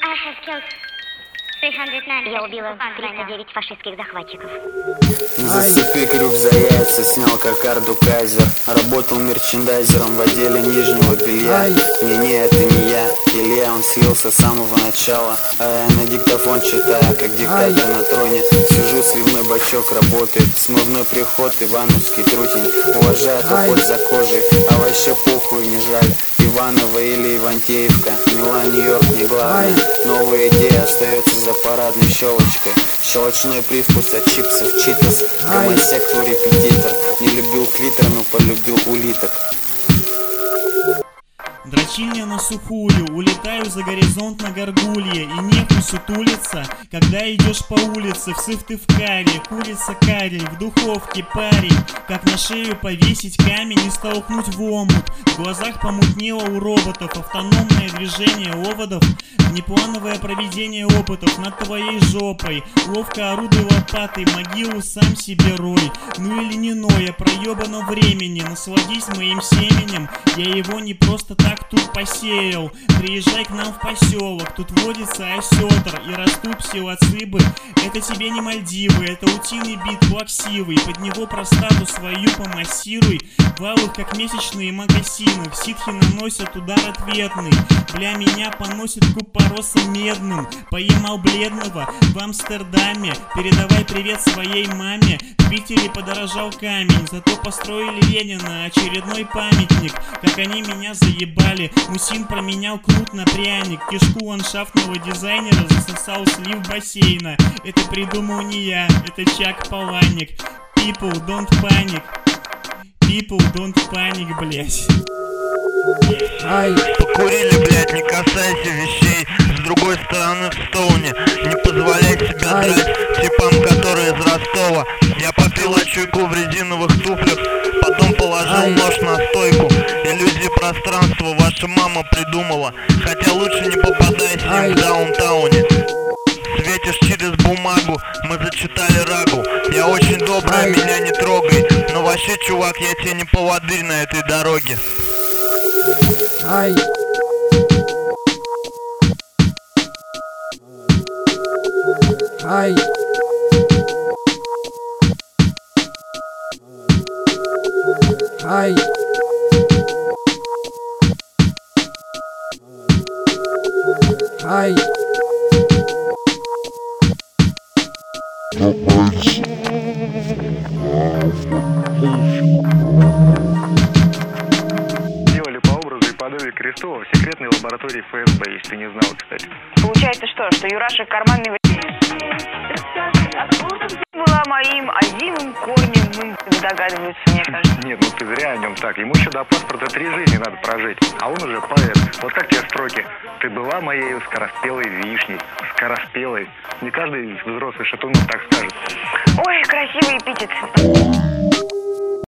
Я убила 309 фашистских захватчиков. Зацепи крюк за яйца, снял кокарду Кайзер. Работал мерчендайзером в отделе нижнего белья. Не, это не я, Илья, он слился с самого начала. А я на диктофон читаю, как диктатор на троне. Сижу, сливной бачок работает, смывной приход, ивановский трутень. Уважаю тополь за кожей, а вообще похуй не жаль. Иваново или Ивантеевка, Мила, Нью-Йорк не главное. Новая идея остается за парадной щелочкой. Щелочной привкус от чипсов читас. Гомосектор репетитор. Не любил клитор, но полюбил улиток. Дрочильня на сухую, улетаю за горизонт на горгулье. И нехуй сутулиться, когда идешь по улице. Всыв ты в каре, курица карель, в духовке парень. Как на шею повесить камень и столкнуть в омут. В глазах помутнело у роботов, автономное движение оводов. Неплановое проведение опытов над твоей жопой. Ловко орудуй лопатой, могилу сам себе рой. Ну или не ноя, проебано времени. Насладись моим семенем, я его не просто так тут посеял. Приезжай к нам в поселок, тут водится осетр и растут псилоцибы. Это тебе не Мальдивы, это утиный бит плаксивый. Под него простату свою помассируй. В алых, как месячные магазины, в ситхи наносят удар ответный. Бля, меня поносит купоросом медным. Поймал бледного в Амстердаме. Передавай привет своей маме. В Питере подорожал камень, зато построили Ленина очередной памятник. Как они меня заебали. Мусин променял крут на пряник. Кишку ландшафтного дизайнера засосал слив бассейна. Это придумал не я, это Чак Паланик. People don't panic. People don't panic, блять. Покурили, блять, не касайся вещей. С другой стороны в стоуне. Не позволяй себя драть типам, которые из Ростова. Я попил чуйку в резиновых туфлях, потом положил нож на стойку. Иллюзии пространства ваша мама придумала. Хотя лучше не попадайся им в даунтауне. Светишь через бумагу, мы зачитали рагу. Я очень добрая, меня не трогай. Но вообще, чувак, я тебе не поводырь на этой дороге. Ай. Ай. Ай. Ай. Делали по образу и подобию Крестова в секретной лаборатории ФСБ, если ты не знал, кстати. Получается что Юраша карманный была моим озимым корнем, догадываются, мне кажется. Нет, ну ты зря о нем так. Ему еще до паспорта 3 жизни надо прожить, а он уже поэт. Вот как тебе строки? Ты была моей скороспелой вишней. Скороспелой. Не каждый взрослый шатунов так скажет. Ой, красивый эпитет.